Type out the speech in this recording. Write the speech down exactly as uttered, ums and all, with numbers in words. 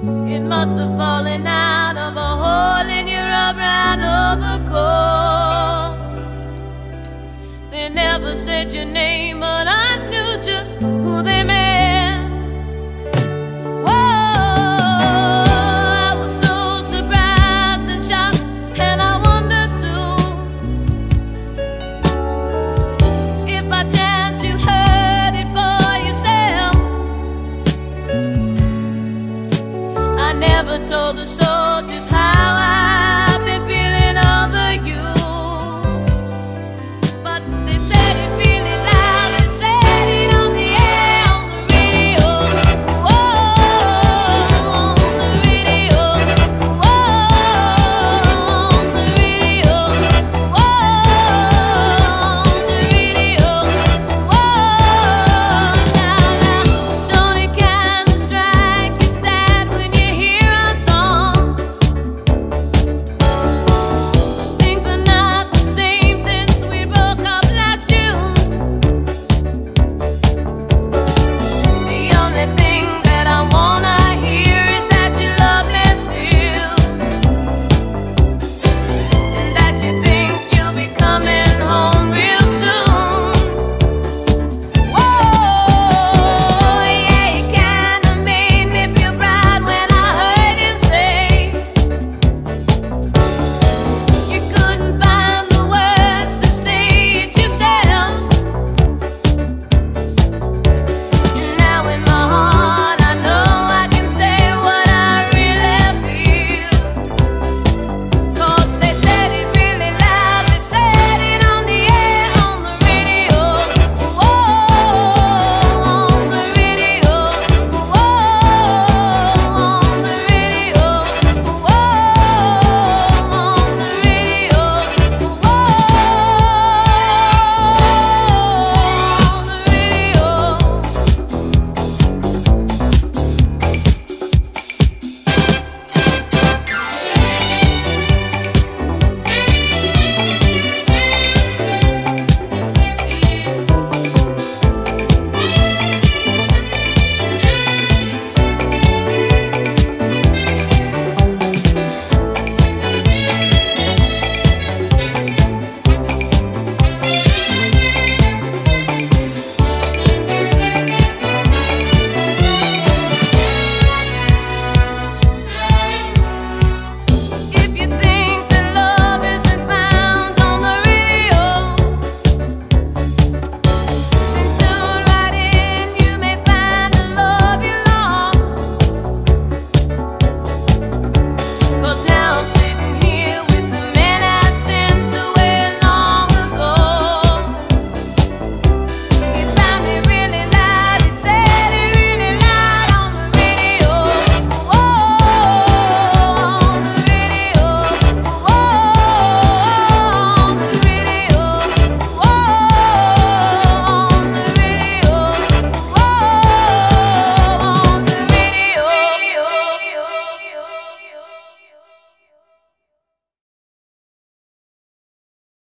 It must have fallen out of a hole in your brown overcoat. They never said your name, but I knew just who they meant. Whoa, I was so surprised and shocked, and I wondered too if by chance you heard it for yourself. I never told the soldiers how I've been feeling over you.